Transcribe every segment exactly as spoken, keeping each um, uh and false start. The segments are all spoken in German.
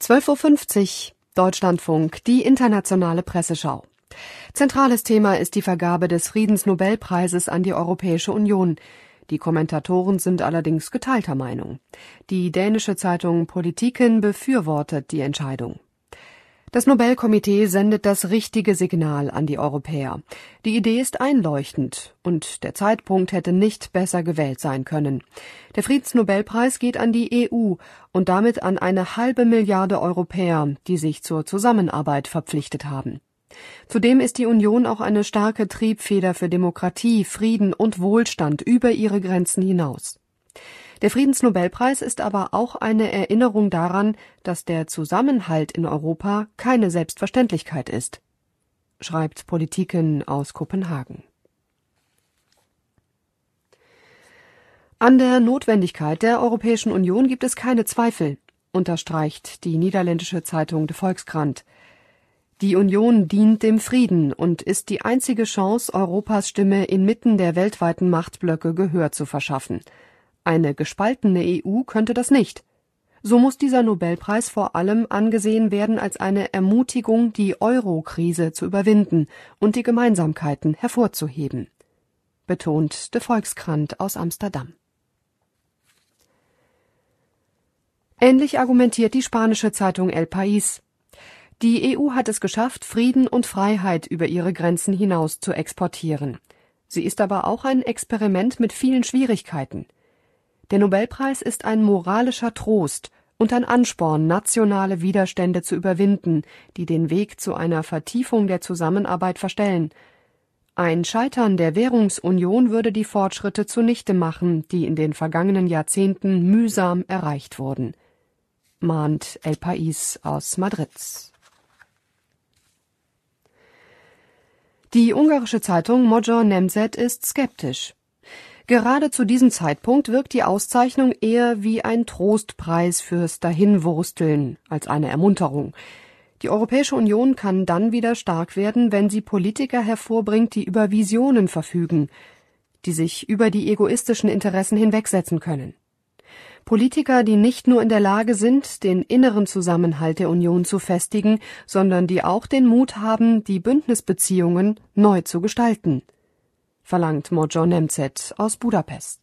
zwölf Uhr fünfzig, Deutschlandfunk, die internationale Presseschau. Zentrales Thema ist die Vergabe des Friedensnobelpreises an die Europäische Union. Die Kommentatoren sind allerdings geteilter Meinung. Die dänische Zeitung Politiken befürwortet die Entscheidung. Das Nobelkomitee sendet das richtige Signal an die Europäer. Die Idee ist einleuchtend und der Zeitpunkt hätte nicht besser gewählt sein können. Der Friedensnobelpreis geht an die E U und damit an eine halbe Milliarde Europäer, die sich zur Zusammenarbeit verpflichtet haben. Zudem ist die Union auch eine starke Triebfeder für Demokratie, Frieden und Wohlstand über ihre Grenzen hinaus. Der Friedensnobelpreis ist aber auch eine Erinnerung daran, dass der Zusammenhalt in Europa keine Selbstverständlichkeit ist, schreibt Politiken aus Kopenhagen. An der Notwendigkeit der Europäischen Union gibt es keine Zweifel, unterstreicht die niederländische Zeitung De Volkskrant. Die Union dient dem Frieden und ist die einzige Chance, Europas Stimme inmitten der weltweiten Machtblöcke Gehör zu verschaffen. Eine gespaltene E U könnte das nicht. So muss dieser Nobelpreis vor allem angesehen werden als eine Ermutigung, die Euro-Krise zu überwinden und die Gemeinsamkeiten hervorzuheben, betont De Volkskrant aus Amsterdam. Ähnlich argumentiert die spanische Zeitung El País. Die E U hat es geschafft, Frieden und Freiheit über ihre Grenzen hinaus zu exportieren. Sie ist aber auch ein Experiment mit vielen Schwierigkeiten. Der Nobelpreis ist ein moralischer Trost und ein Ansporn, nationale Widerstände zu überwinden, die den Weg zu einer Vertiefung der Zusammenarbeit verstellen. Ein Scheitern der Währungsunion würde die Fortschritte zunichte machen, die in den vergangenen Jahrzehnten mühsam erreicht wurden, mahnt El País aus Madrid. Die ungarische Zeitung Magyar Nemzet ist skeptisch. Gerade zu diesem Zeitpunkt wirkt die Auszeichnung eher wie ein Trostpreis fürs Dahinwursteln als eine Ermunterung. Die Europäische Union kann dann wieder stark werden, wenn sie Politiker hervorbringt, die über Visionen verfügen, die sich über die egoistischen Interessen hinwegsetzen können. Politiker, die nicht nur in der Lage sind, den inneren Zusammenhalt der Union zu festigen, sondern die auch den Mut haben, die Bündnisbeziehungen neu zu gestalten, verlangt Magyar Nemzet aus Budapest.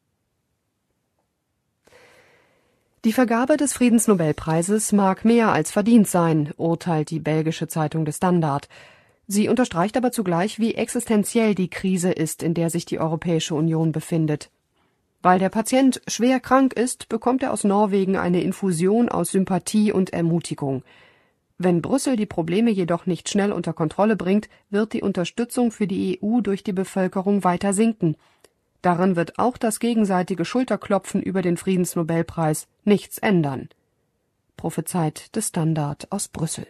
Die Vergabe des Friedensnobelpreises mag mehr als verdient sein, urteilt die belgische Zeitung De Standaard. Sie unterstreicht aber zugleich, wie existenziell die Krise ist, in der sich die Europäische Union befindet. Weil der Patient schwer krank ist, bekommt er aus Norwegen eine Infusion aus Sympathie und Ermutigung. Wenn Brüssel die Probleme jedoch nicht schnell unter Kontrolle bringt, wird die Unterstützung für die E U durch die Bevölkerung weiter sinken. Daran wird auch das gegenseitige Schulterklopfen über den Friedensnobelpreis nichts ändern, prophezeit De Standaard aus Brüssel.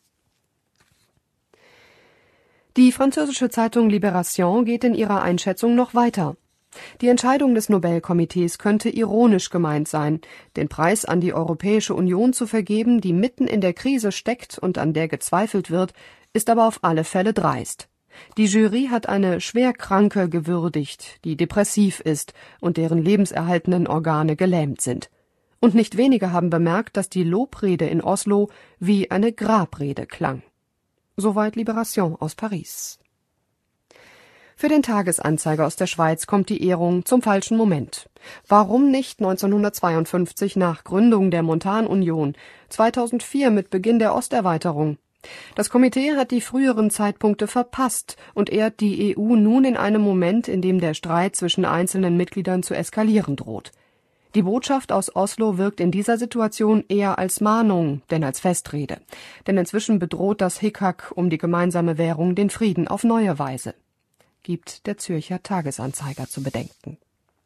Die französische Zeitung Libération geht in ihrer Einschätzung noch weiter. Die Entscheidung des Nobelkomitees könnte ironisch gemeint sein, den Preis an die Europäische Union zu vergeben, die mitten in der Krise steckt und an der gezweifelt wird, ist aber auf alle Fälle dreist. Die Jury hat eine Schwerkranke gewürdigt, die depressiv ist und deren lebenserhaltenden Organe gelähmt sind. Und nicht wenige haben bemerkt, dass die Lobrede in Oslo wie eine Grabrede klang. Soweit Libération aus Paris. Für den Tagesanzeiger aus der Schweiz kommt die Ehrung zum falschen Moment. Warum nicht neunzehnhundertzweiundfünfzig nach Gründung der Montanunion, zweitausendvier mit Beginn der Osterweiterung? Das Komitee hat die früheren Zeitpunkte verpasst und ehrt die E U nun in einem Moment, in dem der Streit zwischen einzelnen Mitgliedern zu eskalieren droht. Die Botschaft aus Oslo wirkt in dieser Situation eher als Mahnung, denn als Festrede. Denn inzwischen bedroht das Hickhack um die gemeinsame Währung den Frieden auf neue Weise, gibt der Zürcher Tagesanzeiger zu bedenken.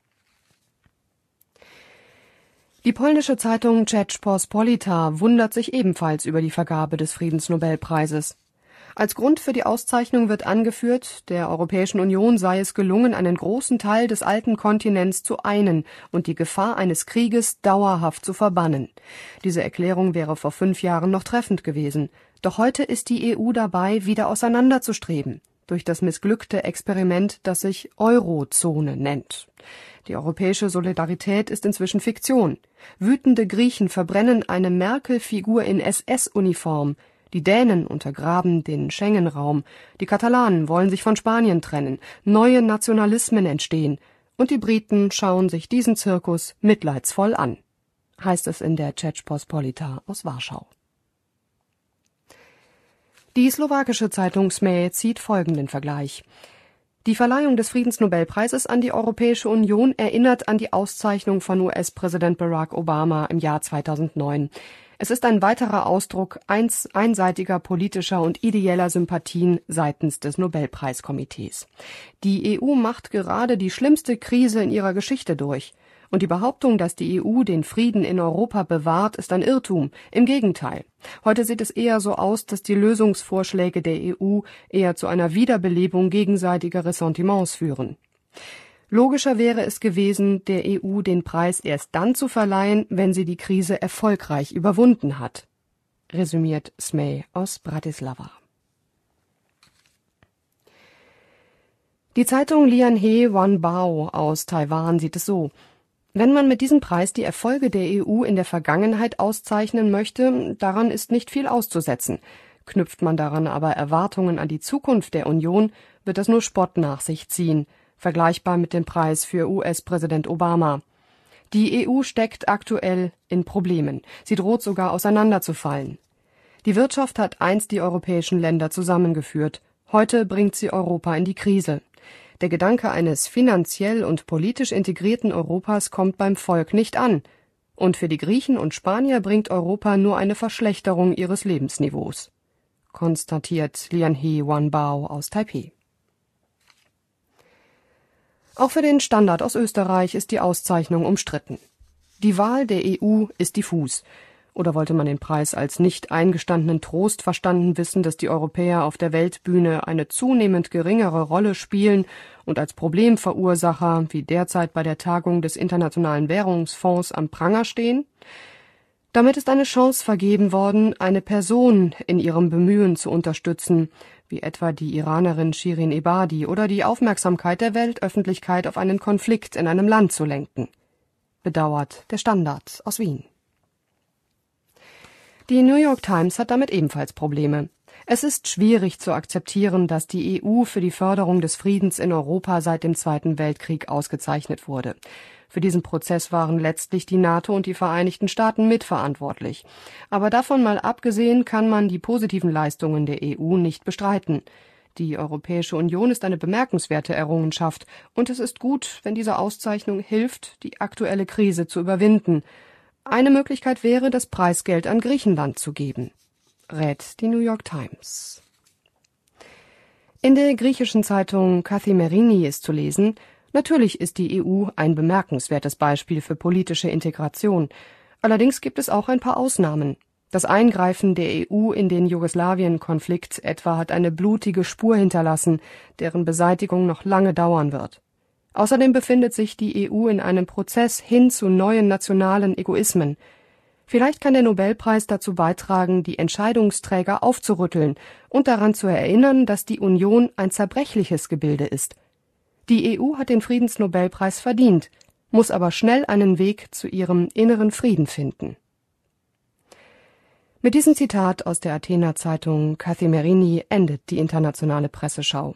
Die polnische Zeitung Rzeczpospolita wundert sich ebenfalls über die Vergabe des Friedensnobelpreises. Als Grund für die Auszeichnung wird angeführt, der Europäischen Union sei es gelungen, einen großen Teil des alten Kontinents zu einen und die Gefahr eines Krieges dauerhaft zu verbannen. Diese Erklärung wäre vor fünf Jahren noch treffend gewesen. Doch heute ist die E U dabei, wieder auseinanderzustreben. durch das missglückte Experiment, das sich Eurozone nennt. Die europäische Solidarität ist inzwischen Fiktion. Wütende Griechen verbrennen eine Merkel-Figur in S S-Uniform. Die Dänen untergraben den Schengen-Raum. Die Katalanen wollen sich von Spanien trennen. Neue Nationalismen entstehen. Und die Briten schauen sich diesen Zirkus mitleidsvoll an, heißt es in der Rzeczpospolita aus Warschau. Die slowakische Zeitung S M E zieht folgenden Vergleich. Die Verleihung des Friedensnobelpreises an die Europäische Union erinnert an die Auszeichnung von U S-Präsident Barack Obama im Jahr zweitausendneun. Es ist ein weiterer Ausdruck eins, einseitiger politischer und ideeller Sympathien seitens des Nobelpreiskomitees. Die E U macht gerade die schlimmste Krise in ihrer Geschichte durch. Und die Behauptung, dass die E U den Frieden in Europa bewahrt, ist ein Irrtum. Im Gegenteil. Heute sieht es eher so aus, dass die Lösungsvorschläge der E U eher zu einer Wiederbelebung gegenseitiger Ressentiments führen. Logischer wäre es gewesen, der E U den Preis erst dann zu verleihen, wenn sie die Krise erfolgreich überwunden hat, resümiert S M E aus Bratislava. Die Zeitung Lianhe Wanbao aus Taiwan sieht es so: Wenn man mit diesem Preis die Erfolge der E U in der Vergangenheit auszeichnen möchte, daran ist nicht viel auszusetzen. Knüpft man daran aber Erwartungen an die Zukunft der Union, wird das nur Spott nach sich ziehen, vergleichbar mit dem Preis für U S-Präsident Obama. Die E U steckt aktuell in Problemen. Sie droht sogar auseinanderzufallen. Die Wirtschaft hat einst die europäischen Länder zusammengeführt. Heute bringt sie Europa in die Krise. Der Gedanke eines finanziell und politisch integrierten Europas kommt beim Volk nicht an. Und für die Griechen und Spanier bringt Europa nur eine Verschlechterung ihres Lebensniveaus, konstatiert Lianhe Wanbao aus Taipeh. Auch für den Standard aus Österreich ist die Auszeichnung umstritten. Die Wahl der E U ist diffus. Oder wollte man den Preis als nicht eingestandenen Trost verstanden wissen, dass die Europäer auf der Weltbühne eine zunehmend geringere Rolle spielen und als Problemverursacher, wie derzeit bei der Tagung des Internationalen Währungsfonds, am Pranger stehen? Damit ist eine Chance vergeben worden, eine Person in ihrem Bemühen zu unterstützen, wie etwa die Iranerin Shirin Ebadi, oder die Aufmerksamkeit der Weltöffentlichkeit auf einen Konflikt in einem Land zu lenken, bedauert der Standard aus Wien. Die New York Times hat damit ebenfalls Probleme. Es ist schwierig zu akzeptieren, dass die E U für die Förderung des Friedens in Europa seit dem Zweiten Weltkrieg ausgezeichnet wurde. Für diesen Prozess waren letztlich die NATO und die Vereinigten Staaten mitverantwortlich. Aber davon mal abgesehen kann man die positiven Leistungen der E U nicht bestreiten. Die Europäische Union ist eine bemerkenswerte Errungenschaft, und es ist gut, wenn diese Auszeichnung hilft, die aktuelle Krise zu überwinden. Eine Möglichkeit wäre, das Preisgeld an Griechenland zu geben, rät die New York Times. In der griechischen Zeitung Kathimerini ist zu lesen: Natürlich ist die E U ein bemerkenswertes Beispiel für politische Integration. Allerdings gibt es auch ein paar Ausnahmen. Das Eingreifen der E U in den Jugoslawien-Konflikt etwa hat eine blutige Spur hinterlassen, deren Beseitigung noch lange dauern wird. Außerdem befindet sich die E U in einem Prozess hin zu neuen nationalen Egoismen. Vielleicht kann der Nobelpreis dazu beitragen, die Entscheidungsträger aufzurütteln und daran zu erinnern, dass die Union ein zerbrechliches Gebilde ist. Die E U hat den Friedensnobelpreis verdient, muss aber schnell einen Weg zu ihrem inneren Frieden finden. Mit diesem Zitat aus der Athener Zeitung Kathimerini endet die internationale Presseschau.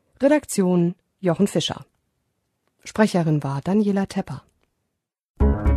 Redaktion Jochen Fischer. Sprecherin war Daniela Tepper.